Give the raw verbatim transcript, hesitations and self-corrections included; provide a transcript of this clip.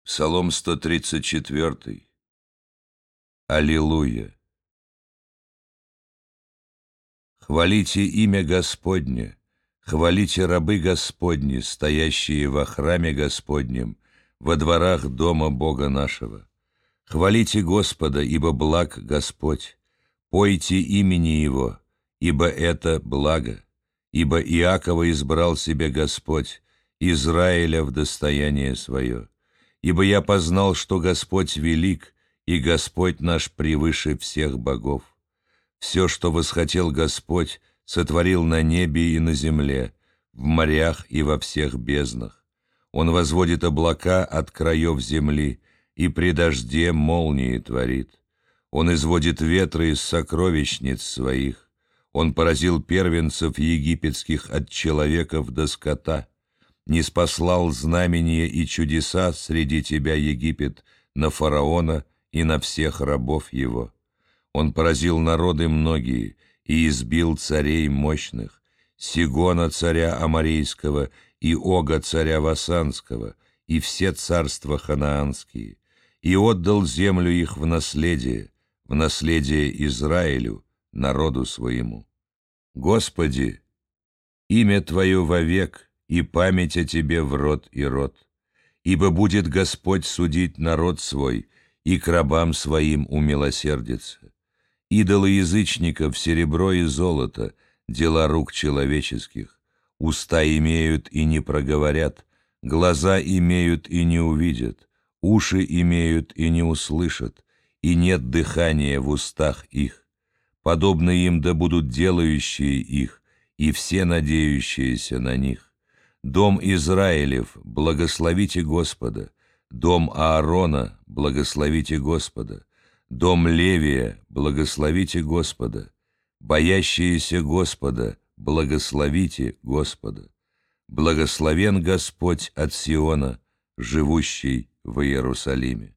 Псалом сто тридцать четыре. Аллилуйя! Хвалите имя Господне, хвалите рабы Господни, стоящие во храме Господнем, во дворах дома Бога нашего. Хвалите Господа, ибо благ Господь, пойте имени Его, ибо это благо, ибо Иакова избрал себе Господь, Израиля в достояние свое. Ибо я познал, что Господь велик, и Господь наш превыше всех богов. Все, что восхотел Господь, сотворил на небе и на земле, в морях и во всех безднах. Он возводит облака от краев земли, и при дожде молнии творит. Он изводит ветры из сокровищниц своих. Он поразил первенцев египетских от человеков до скота. Ниспослал знамения и чудеса среди тебя, Египет, на фараона и на всех рабов его. Он поразил народы многие и избил царей мощных, Сигона царя Аморейского и Ога царя Васанского, и все царства ханаанские, и отдал землю их в наследие, в наследие Израилю, народу своему. Господи, имя Твое вовек, и память о Тебе в род и род. Ибо будет Господь судить народ свой, и к рабам своим умилосердится. Идолы язычников, серебро и золото, дела рук человеческих. Уста имеют и не проговорят, глаза имеют и не увидят, уши имеют и не услышат, и нет дыхания в устах их. Подобно им да будут делающие их, и все надеющиеся на них. Дом Израилев, благословите Господа, дом Аарона, благословите Господа, дом Левия, благословите Господа, боящиеся Господа, благословите Господа. Благословен Господь от Сиона, живущий в Иерусалиме.